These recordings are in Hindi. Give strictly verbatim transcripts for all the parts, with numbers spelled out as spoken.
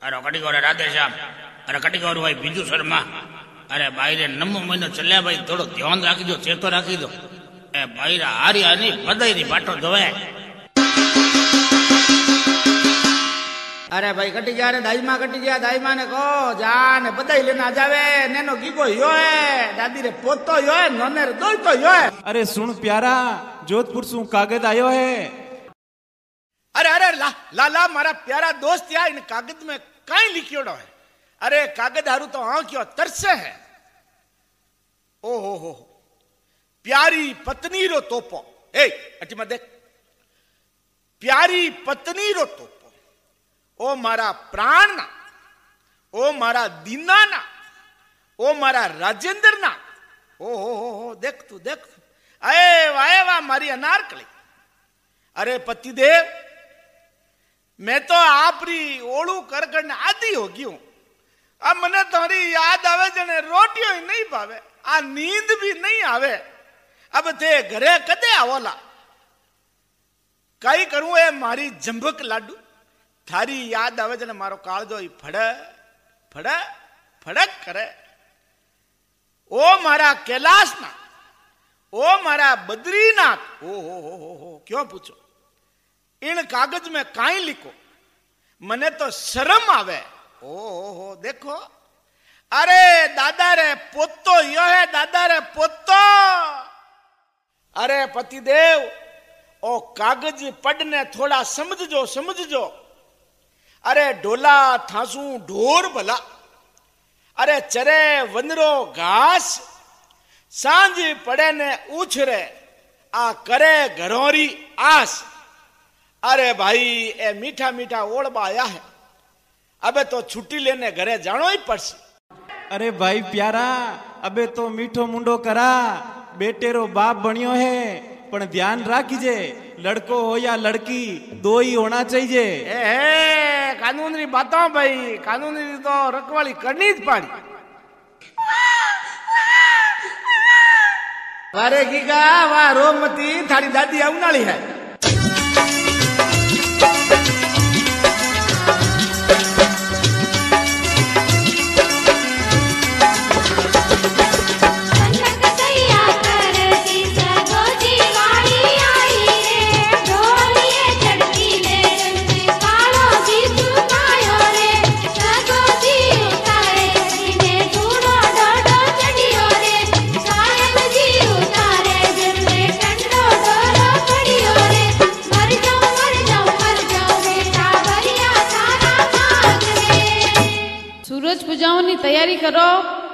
अरे कटी गौरे राधे श्याम। अरे कटी गौर भाई बीजू शर्मा। अरे बाईरे नमो महीनो चलिया भाई थोड़ो ध्यान राखी दो, चेतो राखी दो। ए बाईरा हारी हारी बधाई री बाटो धोवे। अरे भाई कटी गया रे दाईमा कटी गया। दाईमा ने कहो जाने बधाई लेना जावे। नेनो गीगो यो है, दादी रे पोतो यो है, नोने रे दोई तो यो है। अरे सुन प्यारा, जोधपुर सु कागज आयो है। अरे अरे ला ला ला मारा प्यारा दोस्त यार, इन कागज में कई लिखियोड़ो है। अरे कागज हारू तो हाँ क्यों तरसे है। ओ हो हो प्यारी पत्नी रो तोपो। ए अटी मत देख, प्यारी पत्नी रो तोपो। ओ मारा प्राण ना, ओ मारा दीना ना, ओ मारा राजेंद्र ना। ओ हो हो हो देख तू देख तू। अरे वाह वाह मारी अनारकली। अरे पतिदेव, मैं तो आपरी ओळू कर कर आदि हो गई हूं। अब मने थोड़ी याद आवे जने रोटियों ही नहीं पावे, आ नींद भी नहीं आवे। अब थे घरे कदे आवोला। कई करूं ए मारी जंबक लाडू, थारी याद आवे जने मारो काळजो ही फड़ फड़ फड़क करे। ओ मारा कैलाश ना, ओ मारा बद्रीनाथ। ओ हो हो हो हो क्यों पूछो। इन कागज में काई लिखो, मने तो शर्म आवे। ओ हो हो देखो। अरे दादा रे पोतो यो है, दादा रे पोतो। अरे पतिदेव, ओ कागज पढ़ने थोड़ा समझजो समझजो। अरे ढोला थासू ढोर भला। अरे चरे वनरो घास, सांझ पड़े ने उछरे, आ करे घरोरी आस। अरे भाई ए मीठा मीठा ओढ़बा आया है, अबे तो छुट्टी लेने घरे जानो ही पड़से। अरे भाई प्यारा, अबे तो मीठो मुंडो करा। बेटे रो बाप बनियो है, पण ध्यान राखीजे, लड़को हो या लड़की दो ही होना चाहिए। ए, ए कानून री बातों भाई, कानून री तो रखवाली करनी ज पड़ी। वारे गीगा वाह रोमती, थारी दादी अवनाली है। पूजाओं तैयारी करो।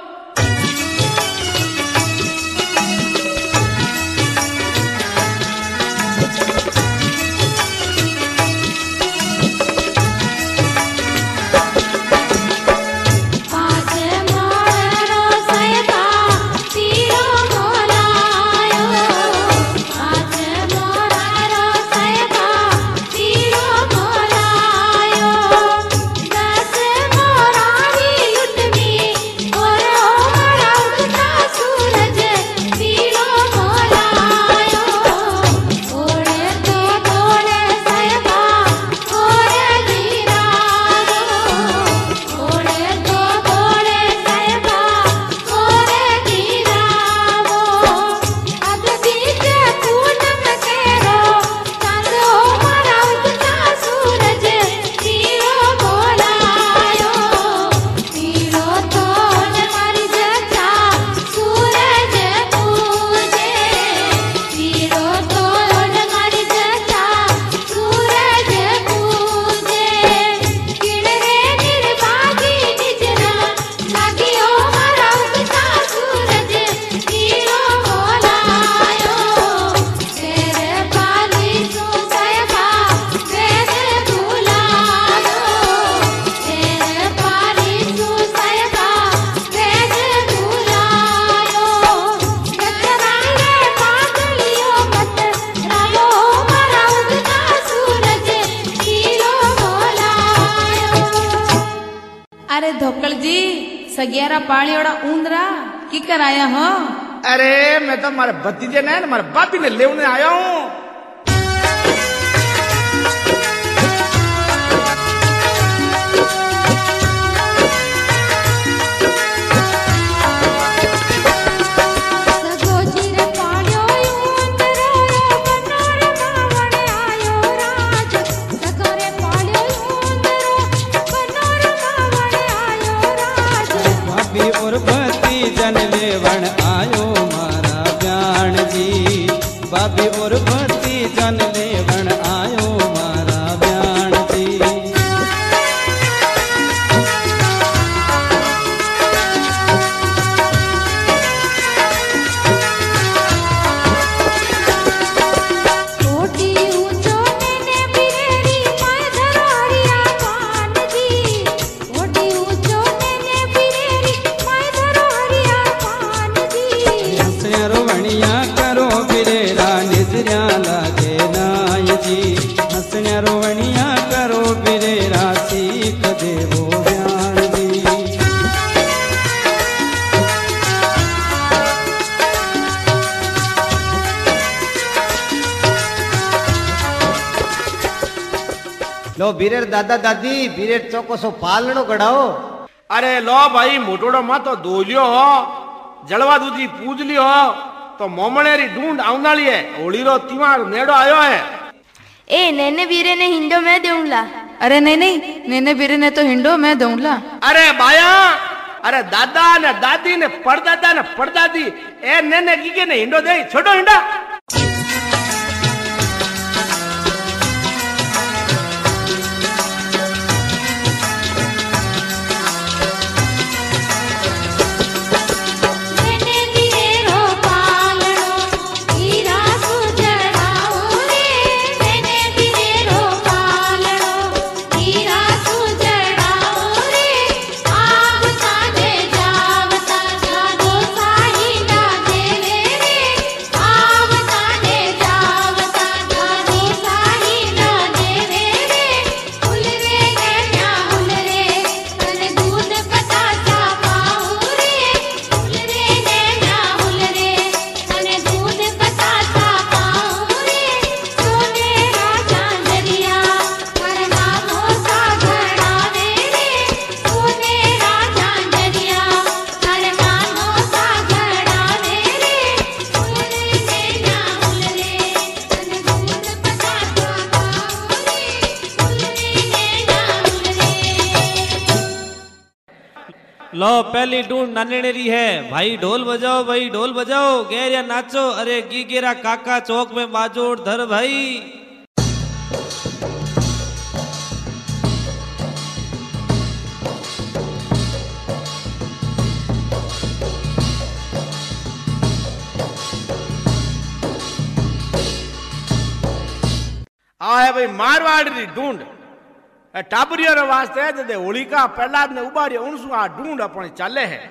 अरे धोकल जी, सग्यारा पानी वाला ऊंदरा की कर आया हो? अरे मैं तो मारे भतीजे ने मारे बापी ने लेने आया हूँ। लो बीरेर दादा दादी बीरेर चौको सो पालनो कढ़ाओ। अरे लो भाई मोटोड़ो मा तो दोलियो हो जलवा दूधी पूज लियो हो तो मोमणेरी ढूंढ आउनाली है होली रो तिवार नेड़ो आयो है। ए नेने बीरे ने हिंडो मैं दूंला। अरे नहीं नहीं नेने बीरे ने तो हिंडो मैं दूंला। अरे बाया अरे दादा ने दादी ने परदादा ने परदादी ए नेने गीगे ने हिंडो दे छोटो हिंडा। लो पहली ढूंढ नानेरी है भाई ढोल बजाओ भाई ढोल बजाओ गैरिया नाचो अरे गीगेरा काका चौक में बाजोड़ धर भाई। आ है भाई मारवाड़ी री ढूंढ टाबरियो रे वास्ते जदे होलिका प्रहलाद ने उबारियो उनसु आ ढूंढ अपनी चाले है।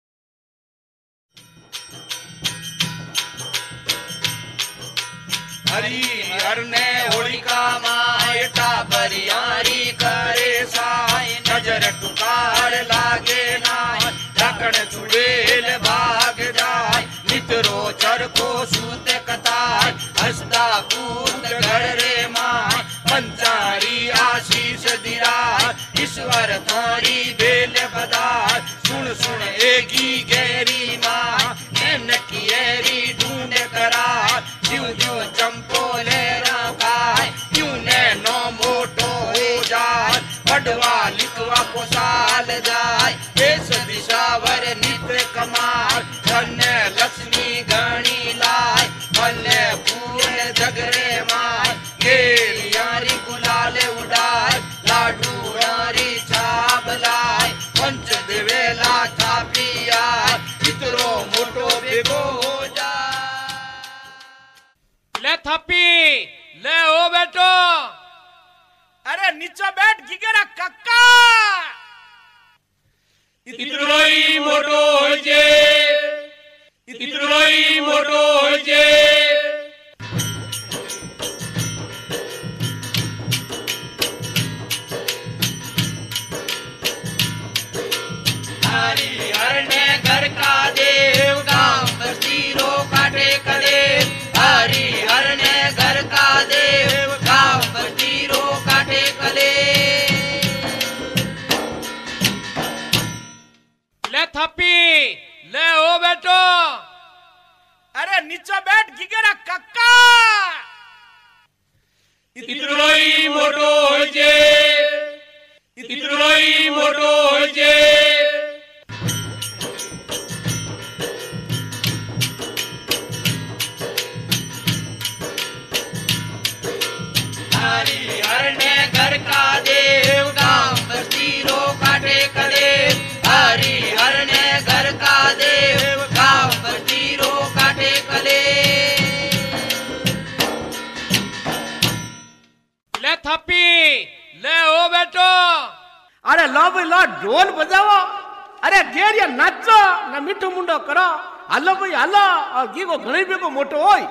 हरि हर ने होलिका माय टाबरियारी करे साय नजर टुकार लागे नाय डकण चुड़ेल भाग जाय मित्रो चरको सूत कताय हसदा कूद घर रे माय पंचारी आशीष दिराय ईश्वर थारी बेल बदाय सुन सुन एगी गहरी मां नैनकी एरी ढूंढ करा ज्यों ज्यों चंपो लहरा गाय यूं नैनो मोटो हो जाय बढ़वा लिखवा को साल जाय देश दिशावर नित कमाल धन्य लक्ष्मी गणी लाय भले फूल जगरे माय गेरी यारी गुलाल उड़ाय लाडू यारी छाप लाय पंच दिवेला छापिया इतरो मोटो बेगो हो जा। ले थप्पी ले ओ बेटो अरे नीचे बैठ गिगेरा कक्का इतरोई मोटो हो जे इतरोई मोटो हो जे। हरि हर ने घर का देव गांव बस्ती रो काटे कदे हरि हर ने घर का देव गांव बस्ती रो काटे कले। ले थप्पी ले ओ बेटो अरे नीचे बैठ गिगेरा कक्का इतरोई मोटो हो जे इतरोई मोटो हो जे। हरि हर ने घर का देव गांव बस्ती रो काटे कदे हरि हर ने घर का देव गांव बस्ती रो काटे कले। ले थप्पी ले ओ बेटो अरे लो भाई लो ढोल बजाओ अरे गेरिया नाचो ना मीठो मुंडो करो हालो भाई हालो और गीगो घणी बेगो मोटो होय।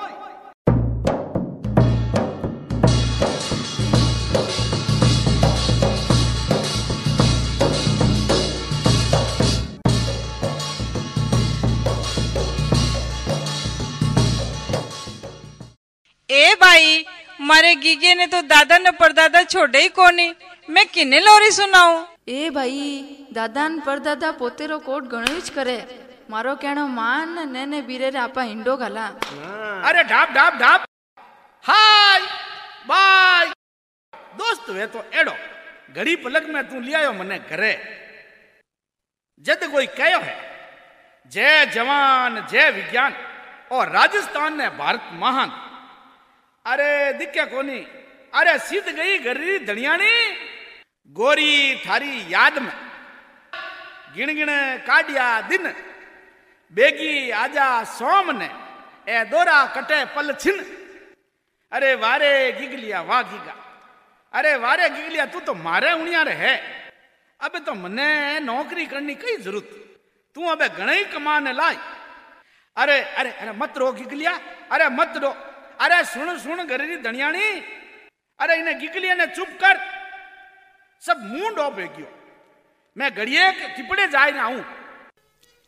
ए भाई मारे गीगे ने तो दादा ने परदादा छोड़े ही कोनी, मैं किन्ने लोरी सुनाऊं। ए भाई दादा न परदादा पोतेरो कोट घणो ज करे, मारो कहणो मान ने ने बीरे रे आपा हिंडो घाला। अरे ढाप ढाप ढाप, हाय बाय दोस्त वे तो एड़ो घड़ी पलक में तू लियायो मने घरे। जद कोई कहो है जय जवान जय विज्ञान और राजस्थान ने भारत महान, अरे दिखे कोनी, अरे सीध गई गरी धनियानी गोरी थारी याद में, गिण गिण काटिया दिन बेगी आजा सोम ने ए दोरा कटे पल छिन। अरे वारे गिगलिया वाह गिगा, अरे वारे गिगलिया तू तो मारे उनिया रे है, अबे तो मने नौकरी करनी कई जरूरत, तू अबे घणे कमाने लाई। अरे अरे अरे मत रो गिगलिया, अरे मत रो, अरे सुन सुन गरी धनियानी, अरे इन्हें गिगलिया ने चुप कर, सब मुंह डोबे गयो, मैं घड़िए टिपड़े जाए ना हूं।